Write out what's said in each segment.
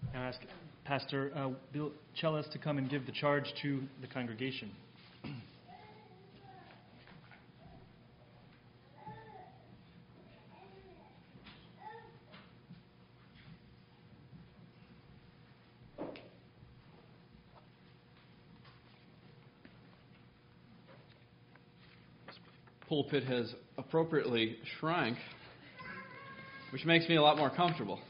I ask Pastor Bill Chellis to come and give the charge to the congregation. Pulpit has appropriately shrank, which makes me a lot more comfortable.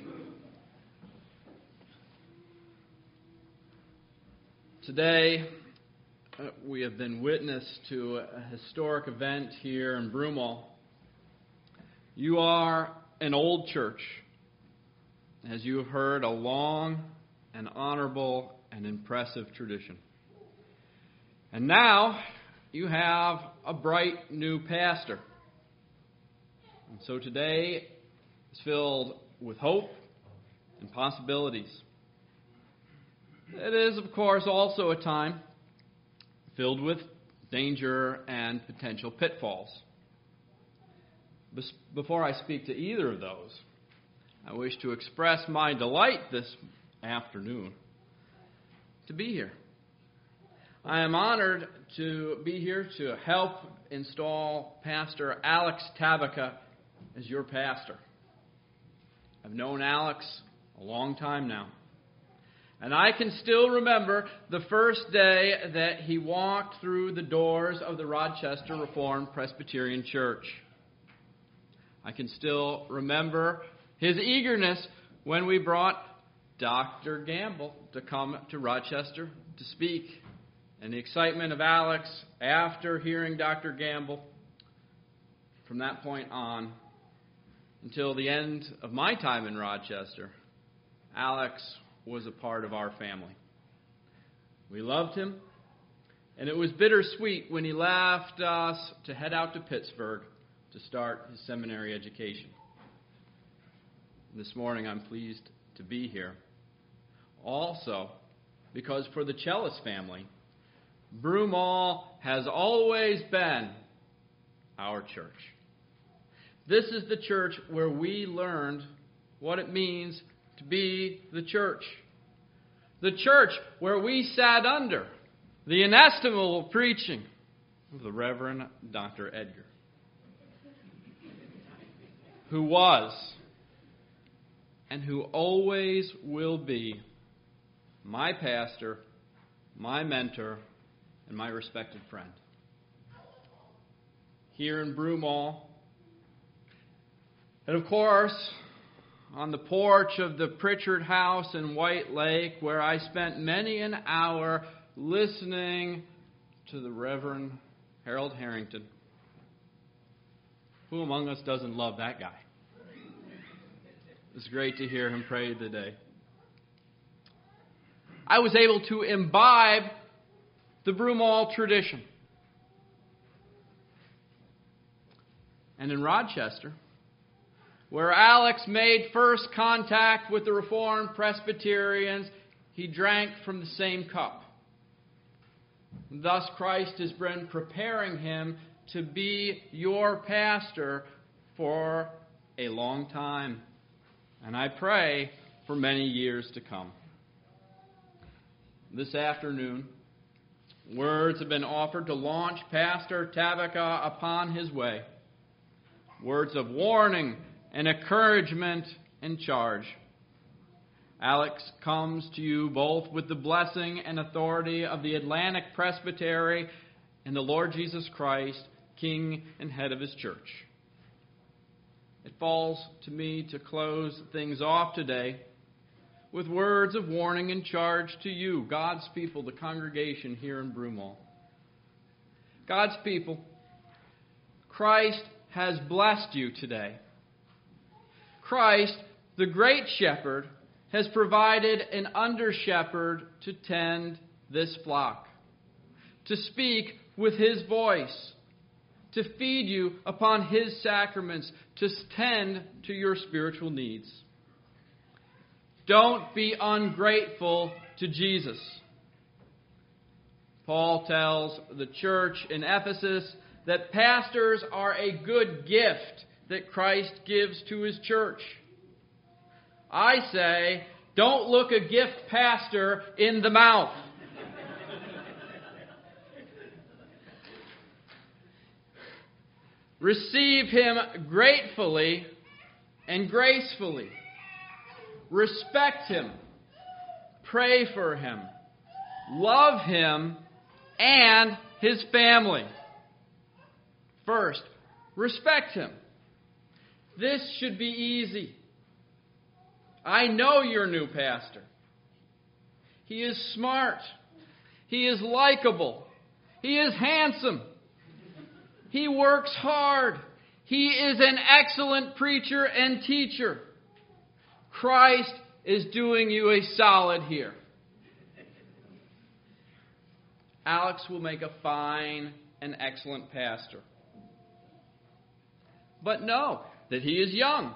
Today, we have been witness to a historic event here in Broomall. You are an old church, as you have heard, a long and honorable and impressive tradition. And now, you have a bright new pastor. And so today is filled with hope and possibilities. It is, of course, also a time filled with danger and potential pitfalls. Before I speak to either of those, I wish to express my delight this afternoon to be here. I am honored to be here to help install Pastor Alex Tabaka as your pastor. I've known Alex a long time now. And I can still remember the first day that he walked through the doors of the Rochester Reformed Presbyterian Church. I can still remember his eagerness when we brought Dr. Gamble to come to Rochester to speak. And the excitement of Alex after hearing Dr. Gamble, from that point on until the end of my time in Rochester, Alex was a part of our family. We loved him, and it was bittersweet when he left us to head out to Pittsburgh to start his seminary education. This morning I'm pleased to be here. Also, because for the Chellis family, Broomall has always been our church. This is the church where we learned what it means to be the church. The church where we sat under the inestimable preaching of the Reverend Dr. Edgar, who was and who always will be my pastor, my mentor, and my respected friend. Here in Broomall, and of course, on the porch of the Pritchard House in White Lake, where I spent many an hour listening to the Reverend Harold Harrington. Who among us doesn't love that guy? It's great to hear him pray today. I was able to imbibe the Broomall tradition. And in Rochester, where Alex made first contact with the Reformed Presbyterians, he drank from the same cup. Thus, Christ has been preparing him to be your pastor for a long time, and I pray for many years to come. This afternoon, words have been offered to launch Pastor Tabaka upon his way. Words of warning and encouragement and charge. Alex comes to you both with the blessing and authority of the Atlantic Presbytery and the Lord Jesus Christ, King and head of his church. It falls to me to close things off today with words of warning and charge to you, God's people, the congregation here in Broomall. God's people, Christ has blessed you today. Christ, the great shepherd, has provided an under-shepherd to tend this flock, to speak with his voice, to feed you upon his sacraments, to tend to your spiritual needs. Don't be ungrateful to Jesus. Paul tells the church in Ephesus that pastors are a good gift that Christ gives to his church. I say Don't look a gift pastor in the mouth. Receive him gratefully and gracefully. Respect him. Pray for him. Love him and his family. First, respect him. This should be easy. I know your new pastor. He is smart. He is likable. He is handsome. He works hard. He is an excellent preacher and teacher. Christ is doing you a solid here. Alex will make a fine and excellent pastor. But know that he is young.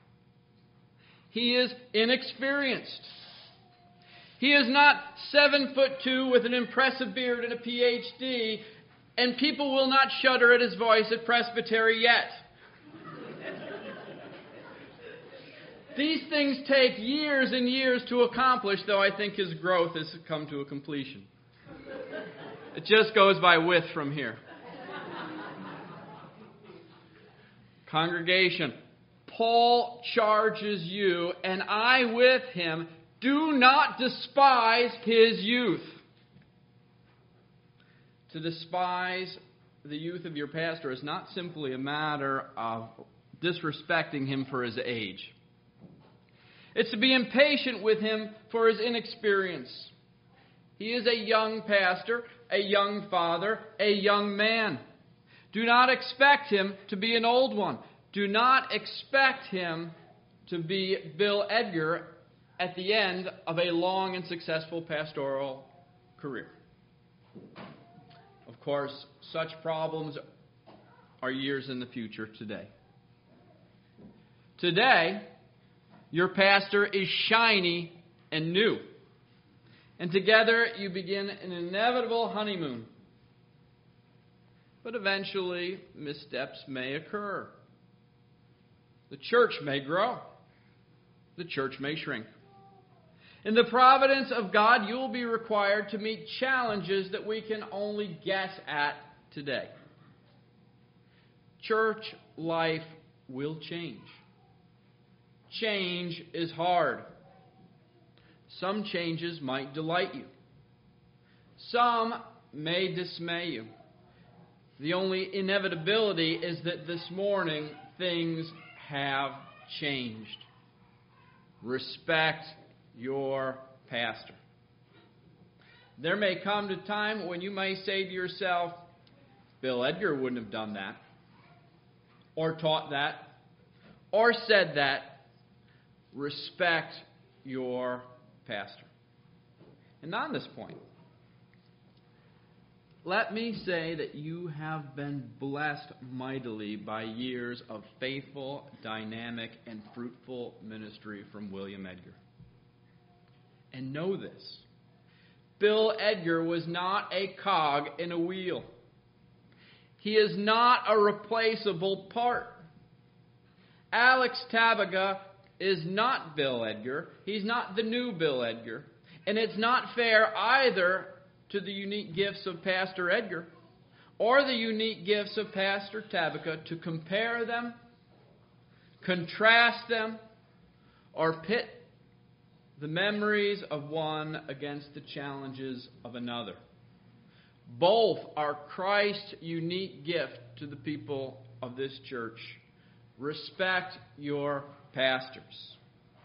He is inexperienced. He is not 7'2" with an impressive beard and a PhD, and people will not shudder at his voice at Presbytery yet. These things take years and years to accomplish, though I think his growth has come to a completion. It just goes by width from here. Congregation, Paul charges you, and I with him, do not despise his youth. To despise the youth of your pastor is not simply a matter of disrespecting him for his age. It's to be impatient with him for his inexperience. He is a young pastor, a young father, a young man. Do not expect him to be an old one. Do not expect him to be Bill Edgar at the end of a long and successful pastoral career. Of course, such problems are years in the future today. Today, your pastor is shiny and new. And together you begin an inevitable honeymoon. But eventually, missteps may occur. The church may grow. The church may shrink. In the providence of God, you will be required to meet challenges that we can only guess at today. Church life will change. Change is hard. Some changes might delight you. Some may dismay you. The only inevitability is that this morning things have changed. Respect your pastor. There may come a time when you may say to yourself, Bill Edgar wouldn't have done that, or taught that, or said that. Respect your pastor. And on this point, let me say that you have been blessed mightily by years of faithful, dynamic, and fruitful ministry from William Edgar. And know this, Bill Edgar was not a cog in a wheel. He is not a replaceable part. Alex Tabaga is not Bill Edgar. He's not the new Bill Edgar. And it's not fair either to the unique gifts of Pastor Edgar or the unique gifts of Pastor Tabaga to compare them, contrast them, or pit the memories of one against the challenges of another. Both are Christ's unique gift to the people of this church. Respect your pastors.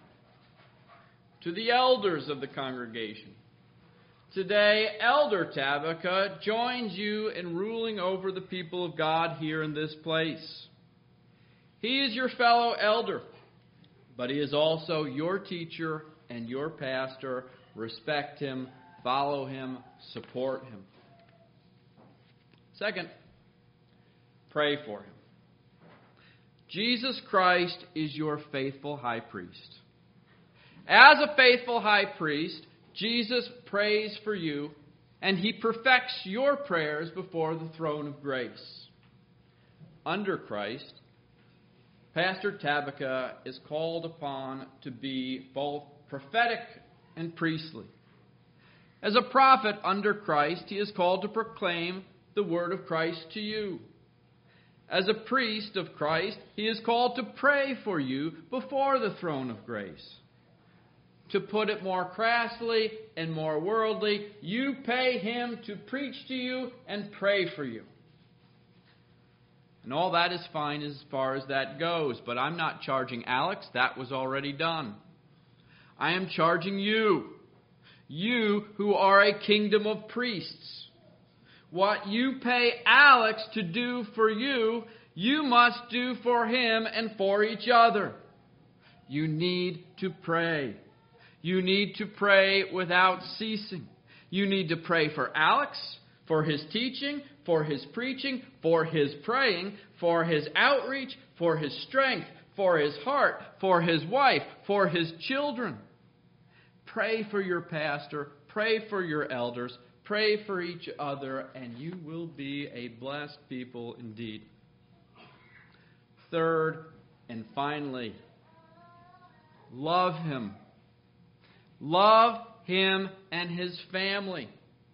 To the elders of the congregation, today Elder Tabaga joins you in ruling over the people of God here in this place. He is your fellow elder, but he is also your teacher and your pastor. Respect him, follow him, support him. Second, pray for him. Jesus Christ is your faithful high priest. As a faithful high priest, Jesus prays for you, and he perfects your prayers before the throne of grace. Under Christ, Pastor Tabitha is called upon to be both prophetic and priestly. As a prophet under Christ, he is called to proclaim the word of Christ to you. As a priest of Christ, he is called to pray for you before the throne of grace. To put it more crassly and more worldly, you pay him to preach to you and pray for you. And all that is fine as far as that goes, but I'm not charging Alex. That was already done. I am charging you. You who are a kingdom of priests. What you pay Alex to do for you, you must do for him and for each other. You need to pray. You need to pray without ceasing. You need to pray for Alex, for his teaching, for his preaching, for his praying, for his outreach, for his strength, for his heart, for his wife, for his children. Pray for your pastor. Pray for your elders. Pray for each other, and you will be a blessed people indeed. Third, and finally, love him. Love him and his family.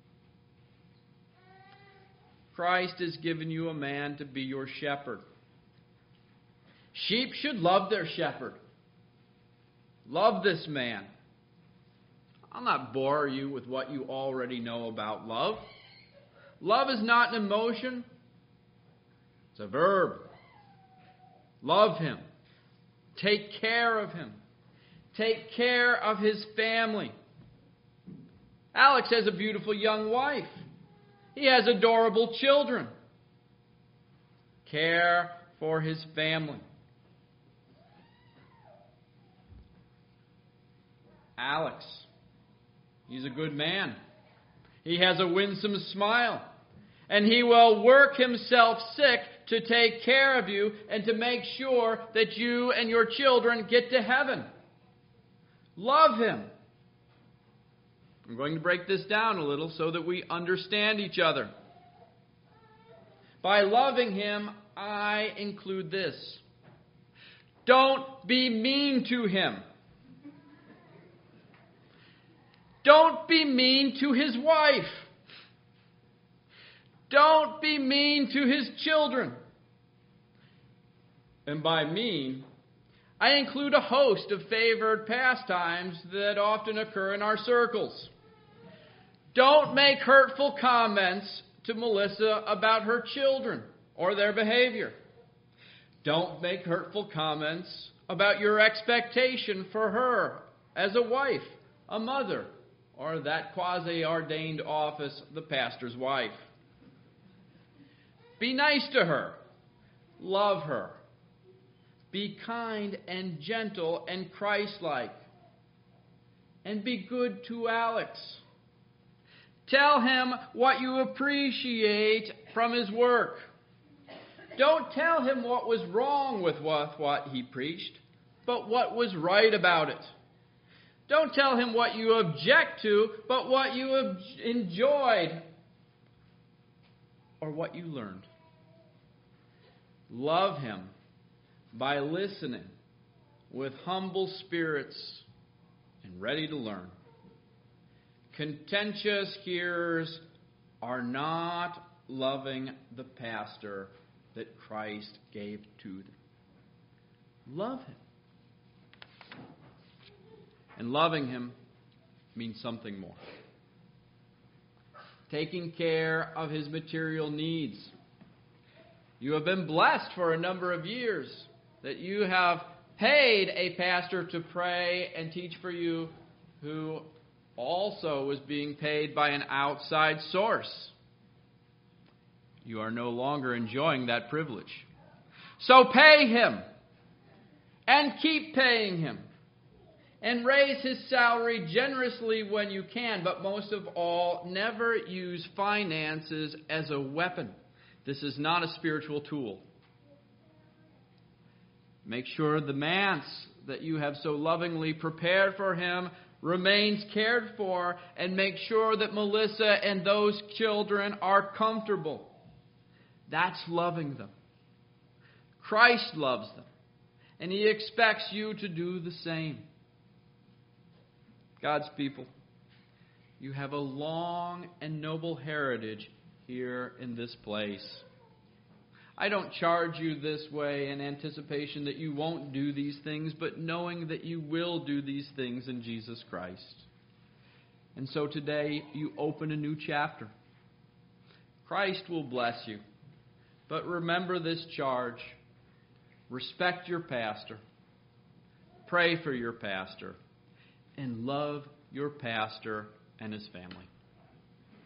Christ has given you a man to be your shepherd. Sheep should love their shepherd. Love this man. I'll not bore you with what you already know about love. Love is not an emotion. It's a verb. Love him. Take care of him. Take care of his family. Alex has a beautiful young wife. He has adorable children. Care for his family. Alex, he's a good man. He has a winsome smile. And he will work himself sick to take care of you and to make sure that you and your children get to heaven. Love him. I'm going to break this down a little so that we understand each other. By loving him, I include this. Don't be mean to him. Don't be mean to his wife. Don't be mean to his children. And by mean, I include a host of favored pastimes that often occur in our circles. Don't make hurtful comments to Melissa about her children or their behavior. Don't make hurtful comments about your expectation for her as a wife, a mother, or that quasi-ordained office, the pastor's wife. Be nice to her. Love her. Be kind and gentle and Christ-like. And be good to Alex. Tell him what you appreciate from his work. Don't tell him what was wrong with what he preached, but what was right about it. Don't tell him what you object to, but what you enjoyed or what you learned. Love him by listening with humble spirits and ready to learn. Contentious hearers are not loving the pastor that Christ gave to them. Love him. And loving him means something more. Taking care of his material needs. You have been blessed for a number of years that you have paid a pastor to pray and teach for you who also was being paid by an outside source. You are no longer enjoying that privilege. So pay him and keep paying him. And raise his salary generously when you can, but most of all, never use finances as a weapon. This is not a spiritual tool. Make sure the manse that you have so lovingly prepared for him remains cared for, and make sure that Melissa and those children are comfortable. That's loving them. Christ loves them. And He expects you to do the same. God's people, you have a long and noble heritage here in this place. I don't charge you this way in anticipation that you won't do these things, but knowing that you will do these things in Jesus Christ. And so today you open a new chapter. Christ will bless you. But remember this charge. Respect your pastor. Pray for your pastor. And love your pastor and his family.